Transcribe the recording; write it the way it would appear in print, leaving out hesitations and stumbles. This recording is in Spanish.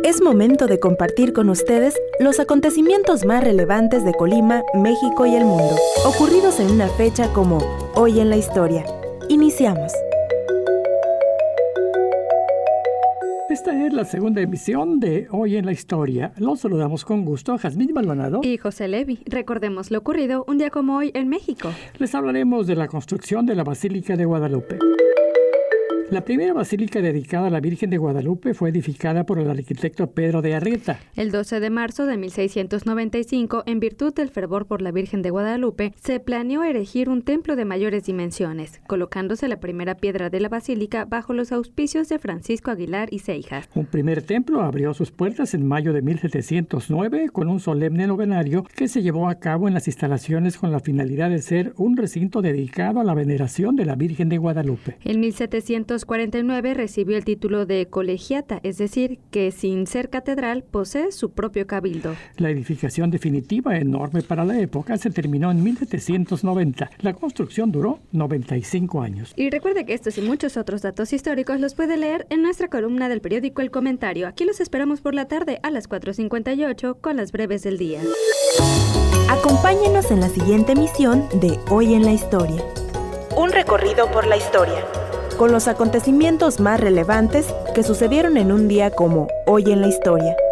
Es momento de compartir con ustedes los acontecimientos más relevantes de Colima, México y el mundo, ocurridos en una fecha como Hoy en la Historia. Iniciamos. Esta es la segunda emisión de Hoy en la Historia. Los saludamos con gusto, Jazmín Maldonado y José Levi. Recordemos lo ocurrido un día como hoy en México. Les hablaremos de la construcción de la Basílica de Guadalupe. La primera basílica dedicada a la Virgen de Guadalupe fue edificada por el arquitecto Pedro de Arrieta. El 12 de marzo de 1695, en virtud del fervor por la Virgen de Guadalupe, se planeó erigir un templo de mayores dimensiones, colocándose la primera piedra de la basílica bajo los auspicios de Francisco Aguilar y Seijas. Un primer templo abrió sus puertas en mayo de 1709 con un solemne novenario que se llevó a cabo en las instalaciones con la finalidad de ser un recinto dedicado a la veneración de la Virgen de Guadalupe. En 1749 recibió el título de colegiata, es decir, que sin ser catedral posee su propio cabildo. La edificación definitiva, enorme para la época, se terminó en 1790. La construcción duró 95 años. Y recuerde que estos y muchos otros datos históricos los puede leer en nuestra columna del periódico El Comentario. Aquí los esperamos por la tarde a las 4:58 con las breves del día. Acompáñenos en la siguiente emisión de Hoy en la Historia. Un recorrido por la historia, con los acontecimientos más relevantes que sucedieron en un día como Hoy en la Historia.